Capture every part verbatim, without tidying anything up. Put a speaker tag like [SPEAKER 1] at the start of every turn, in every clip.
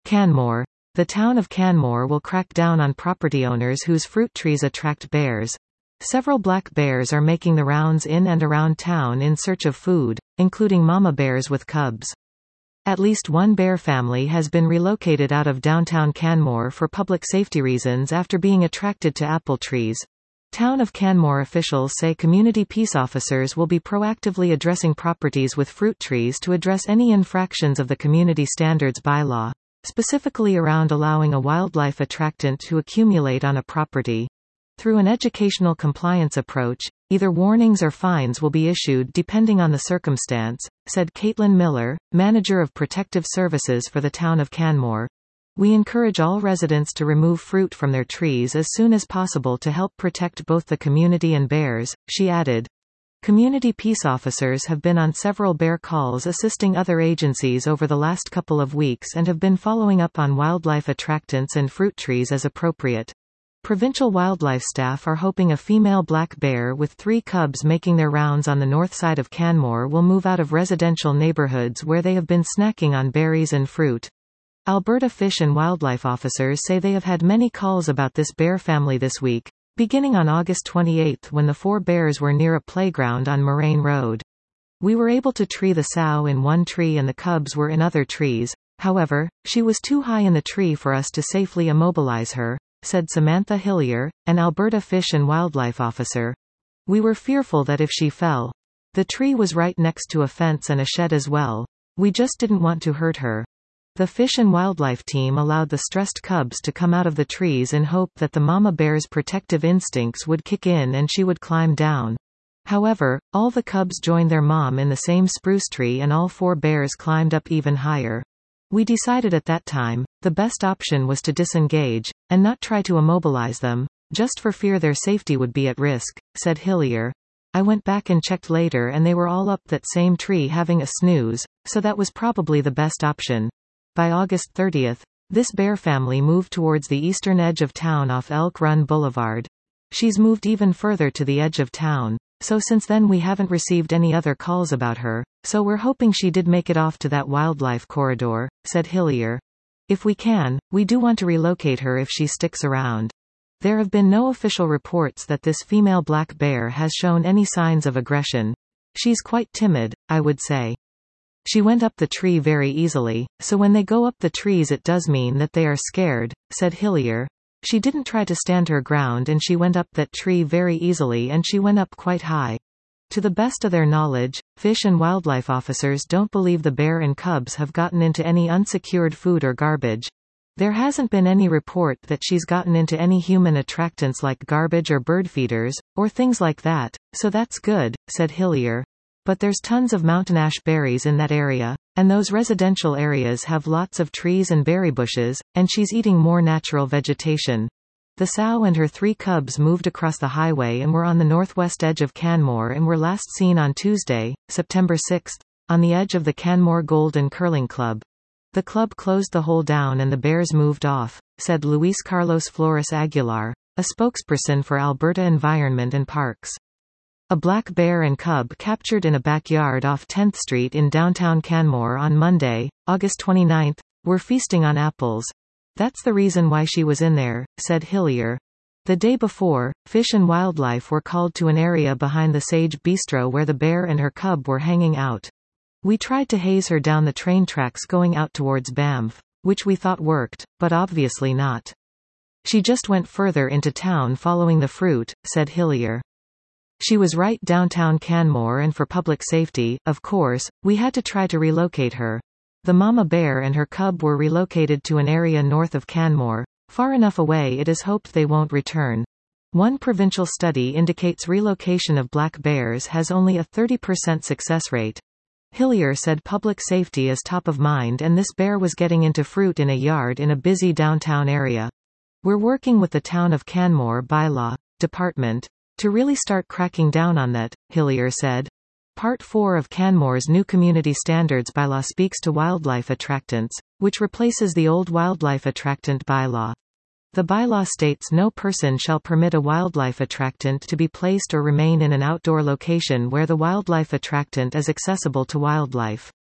[SPEAKER 1] Canmore. The town of Canmore will crack down on property owners whose fruit trees attract bears. Several black bears are making the rounds in and around town in search of food, including mama bears with cubs. At least one bear family has been relocated out of downtown Canmore for public safety reasons after being attracted to apple trees. Town of Canmore officials say community peace officers will be proactively addressing properties with fruit trees to address any infractions of the community standards bylaw, specifically around allowing a wildlife attractant to accumulate on a property. Through an educational compliance approach, either warnings or fines will be issued depending on the circumstance, said Caitlin Miller, manager of protective services for the town of Canmore. We encourage all residents to remove fruit from their trees as soon as possible to help protect both the community and bears, she added. Community peace officers have been on several bear calls assisting other agencies over the last couple of weeks and have been following up on wildlife attractants and fruit trees as appropriate. Provincial wildlife staff are hoping a female black bear with three cubs making their rounds on the north side of Canmore will move out of residential neighborhoods where they have been snacking on berries and fruit. Alberta Fish and Wildlife officers say they have had many calls about this bear family this week, beginning on August twenty-eighth when the four bears were near a playground on Moraine Road. We were able to tree the sow in one tree and the cubs were in other trees, however, she was too high in the tree for us to safely immobilize her, said Samantha Hillier, an Alberta Fish and Wildlife officer. We were fearful that if she fell. The tree was right next to a fence and a shed as well. We just didn't want to hurt her. The Fish and Wildlife team allowed the stressed cubs to come out of the trees in hope that the mama bear's protective instincts would kick in and she would climb down. However, all the cubs joined their mom in the same spruce tree and all four bears climbed up even higher. We decided at that time, the best option was to disengage, and not try to immobilize them, just for fear their safety would be at risk, said Hillier. I went back and checked later and they were all up that same tree having a snooze, so that was probably the best option. By August thirtieth, this bear family moved towards the eastern edge of town off Elk Run Boulevard. She's moved even further to the edge of town, so since then we haven't received any other calls about her, so we're hoping she did make it off to that wildlife corridor, said Hillier. If we can, we do want to relocate her if she sticks around. There have been no official reports that this female black bear has shown any signs of aggression. She's quite timid, I would say. She went up the tree very easily, so when they go up the trees it does mean that they are scared, said Hillier. She didn't try to stand her ground and she went up that tree very easily and she went up quite high. To the best of their knowledge, Fish and Wildlife officers don't believe the bear and cubs have gotten into any unsecured food or garbage. There hasn't been any report that she's gotten into any human attractants like garbage or bird feeders, or things like that, so that's good, said Hillier. But there's tons of mountain ash berries in that area, and those residential areas have lots of trees and berry bushes, and she's eating more natural vegetation. The sow and her three cubs moved across the highway and were on the northwest edge of Canmore and were last seen on Tuesday, September sixth, on the edge of the Canmore Golden Curling Club. The club closed the hole down and the bears moved off, said Luis Carlos Flores Aguilar, a spokesperson for Alberta Environment and Parks. A black bear and cub captured in a backyard off tenth Street in downtown Canmore on Monday, August twenty-ninth, were feasting on apples. That's the reason why she was in there, said Hillier. The day before, Fish and Wildlife were called to an area behind the Sage Bistro where the bear and her cub were hanging out. We tried to haze her down the train tracks going out towards Banff, which we thought worked, but obviously not. She just went further into town following the fruit, said Hillier. She was right downtown Canmore and for public safety, of course, we had to try to relocate her. The mama bear and her cub were relocated to an area north of Canmore, far enough away it is hoped they won't return. One provincial study indicates relocation of black bears has only a thirty percent success rate. Hillier said public safety is top of mind and this bear was getting into fruit in a yard in a busy downtown area. We're working with the Town of Canmore bylaw department to really start cracking down on that, Hillier said. Part four of Canmore's new Community Standards bylaw speaks to wildlife attractants, which replaces the old wildlife attractant bylaw. The bylaw states no person shall permit a wildlife attractant to be placed or remain in an outdoor location where the wildlife attractant is accessible to wildlife.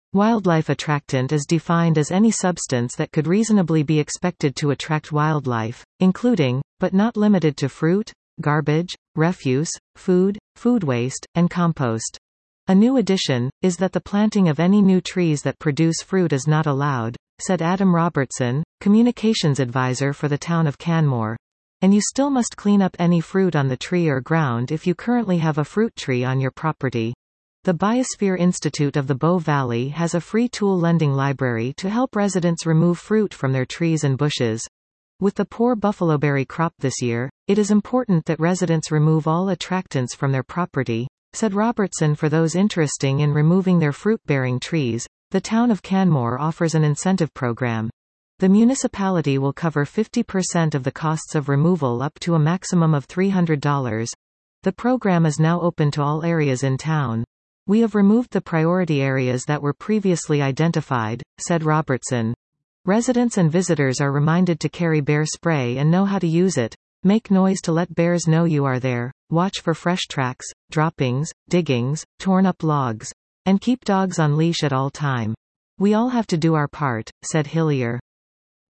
[SPEAKER 1] Wildlife attractant is defined as any substance that could reasonably be expected to attract wildlife, including, but not limited to fruit, garbage, refuse, food, food waste, and compost. A new addition is that the planting of any new trees that produce fruit is not allowed, said Adam Robertson, communications advisor for the town of Canmore. And you still must clean up any fruit on the tree or ground if you currently have a fruit tree on your property. The Biosphere Institute of the Bow Valley has a free tool lending library to help residents remove fruit from their trees and bushes. With the poor buffaloberry crop this year, it is important that residents remove all attractants from their property, said Robertson. For those interested in removing their fruit-bearing trees, the town of Canmore offers an incentive program. The municipality will cover fifty percent of the costs of removal up to a maximum of three hundred dollars. The program is now open to all areas in town. We have removed the priority areas that were previously identified, said Robertson. Residents and visitors are reminded to carry bear spray and know how to use it. Make noise to let bears know you are there. Watch for fresh tracks, droppings, diggings, torn up logs. And keep dogs on leash at all time. We all have to do our part, said Hillier.